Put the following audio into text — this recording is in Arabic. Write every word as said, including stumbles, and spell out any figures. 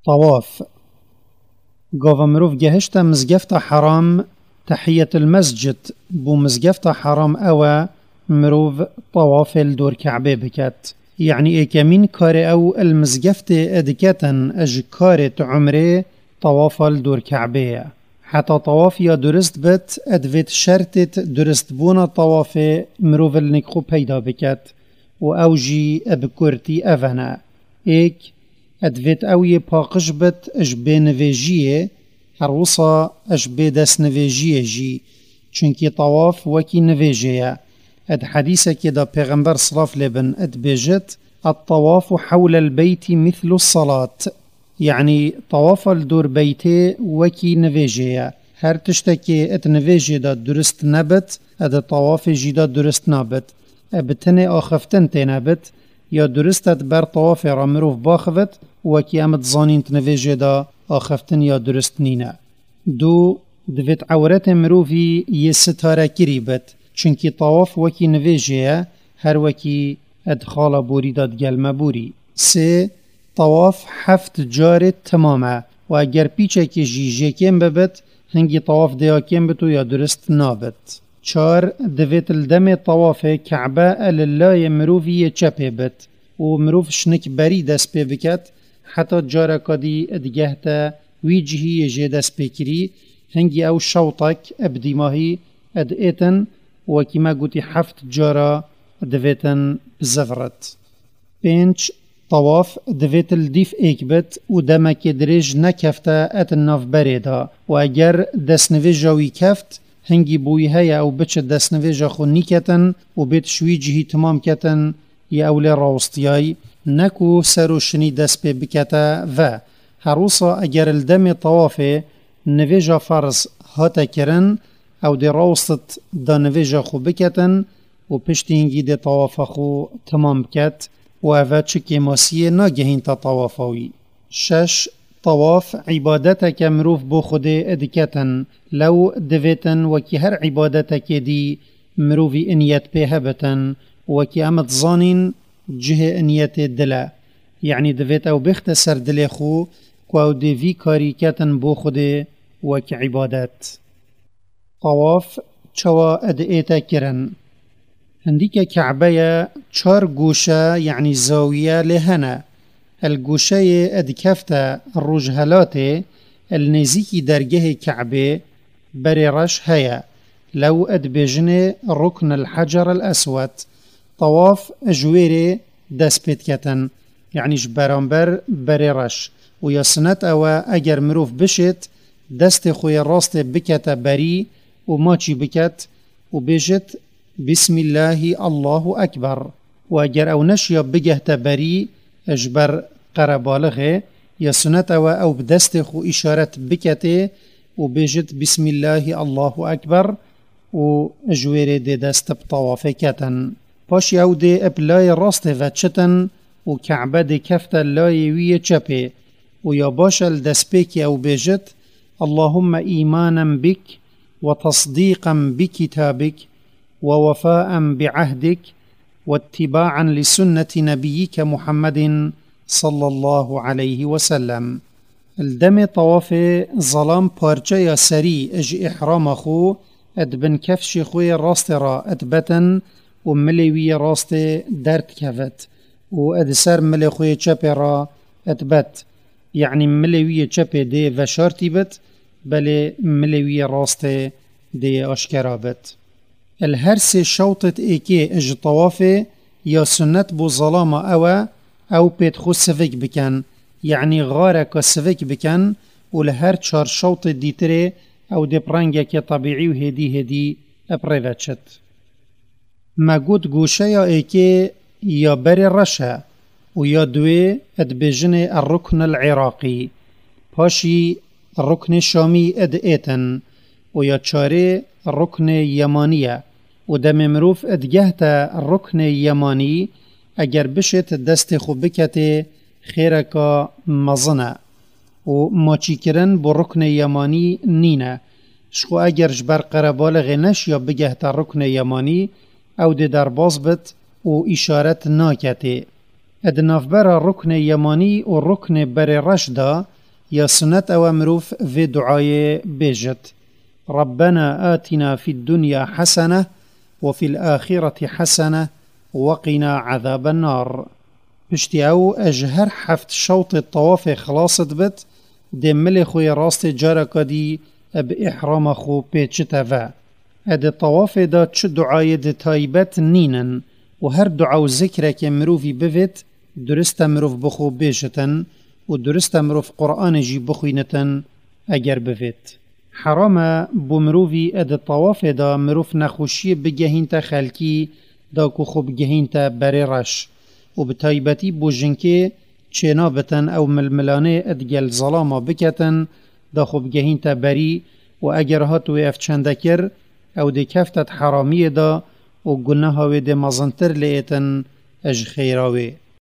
طواف قاف مروف جهشتا مزقفتا حرام تحية المسجد بو مزقفتا حرام أوا مروف طواف الدور كعبه بكت يعني إيكامين كاري أو المزقفت أدكتا أج كاري عمري طواف الدور كعبه حتى طواف يا درست بت أدفت شرطت درست بونا طواف مروف النكخو بيدا بكت و أوجي أبكورتي أفنا إيك أدفت أوي باقش بت أج بنفيجيه هروصا أج بدس نفيجيه جي چونكي طواف وكي نفيجيه أد حديثة كده پیغمبر صلاف لبن أد بيجت الطواف حول البيت مثل الصلاة يعني طواف الدور بيتي وكي نفيجيه هر تشتكي ات نفيجي دا درست نبت أد طواف جي دا درست نبت أبتني آخفتن تنبت یا درستت بر طواف را مروف باخفت وکی امت زانین تنویجه دا آخفتن یا درست نینه. دو دوید عورت مروفی یه ستاره کری بد چونکی طواف وکی نویجه هر وکی ادخال بوری داد گلمه بوری. سه طواف هفت جارت تمامه و اگر پیچه که جیجه کم ببت هنگی طواف دیا کم بتو یا درست نابت. چار دوید الدم طواف کعبه اللای مروفی چپه بد و مروف شنک بری دست پی بکت حتی جارا کدی ادگه تا ویجهی جه دست پی کری هنگی او شوطک ابدیماهی اد ایتن و کما گوتی هفت جارا دویتن بزفرت. پنج طواف دویت الدیف ایک بد و دمک دریج نکفته ات ناف بریدا و اگر دست نویجاوی کفت هنگی بوی هیا او بچه دست نویجا خو نیکتن و بیت شوی جهی تمام کتن یا اولی راوستیای نکو سرو شنی دست پی بکتا و هروسا اگر الدم طوافه نویجا فرض هاتا کرن او دی راوستت دا نویجا خو بکتن و پشتی هنگی دی طواف خو تمام کت و اوه چکی ماسیه ناگهین تا طوافاوی. شش طواف عبادتك مروف بو خده ادكتن لو دویتن وكي هر عبادتك دي مروفي انيت بهبتن وكي امت ظانين جه انيت دلا يعني دویت او بختصر دل خو كو دي في كاري كتن بو خده وكي عبادت. طواف چوا ادئيتا کرن هنديك كعبية چار گوشه يعني زاوية لهنا الگوشه ادکفت الرجهلات النزيكي درجه كعبه بريرش هيا لو ادبجن ركن الحجر الأسود طواف اجويري دسبت كتن يعني جبرانبر بريرش ويسنت او اگر مروف بشت دست خوي راست بكت بري وماچي بكت وبيجت بسم الله الله أكبر واگر او نشيا بجهت بري اجبر قربالغه یا سنت او او بدست خو اشارت بکته و بیجت بسم الله الله اکبر و جویر دی دست بطوافه کتن پاش او دی ابلای راست و چتن و کعبه دی کفت لای وی چپه و یا باشل دست بیکی او بیجت اللهم ایمانا بک و تصدیقا بکتابک و وفاء بعهدک واتباعا لسنة نبيك محمد صلى الله عليه وسلم. الدم طواف ظلام پارچه یا سری اج احرام خو ادبن کفش خوی راست را ادبتن و ملوی راست درد کفت و ادسر ملی خوی چپ را ادبت يعني ملوی چپ دی وشارتی بت بل ملوی راست دی اشکرابت. الهرس شوطت ايكي اج طوافه يا سنت بو ظلام او او بيت خو سفك بكن يعني غارك سفك بكن ولهر چار شوط ديتري او دي برانجك طبيعي وهدي هدي ابريفتشت. ما قد قوشا يا ايكي يا بري رشا ويا دوي ادبجن الركن العراقي باشي الركن الشامي اد ايتن ويا چاري الركن يمانية و دم مروف ادگهت الركن يماني اگر بشت دست خو بکته خیرکا مزنه و ماچی کرن بو ركن يماني نینه شخو اگر جبر قربالغ نش یا بگهت الركن يماني او دی در باز بت و اشارت ناکته ادنافبر الركن يماني و ركن بر رشدا يا سنت او مروف في دعاية بيجت ربنا آتنا في الدنيا حسنة وفي الآخرة حسنة وقنا عذاب النار. بشتي او اجهر حفت شوط الطواف خلاصت بت دي ملخوي راست جاركا دي بإحرام خو بيتشتفا. اد الطواف دا چه دعاية دي تايبت نينن و هر دعاو ذكرك مروفي بفت درست مروف بخو بيجتن و درست مروف قرآن جي بخوينتن اگر بفت. حرام بو مروفي اد الطواف دا مروف نخوشي بگهين تا خلقي دا کو خو بگهين تا بريرش و بتايبتي بو جنكي چنا بتن او ململانه ادگل ظلاما بکتن دا خو بگهين تا بري و اگر هاتو اف چندکر او دی کفتت حرامی دا و گناه و دی مزنتر لیتن اج خیراوی.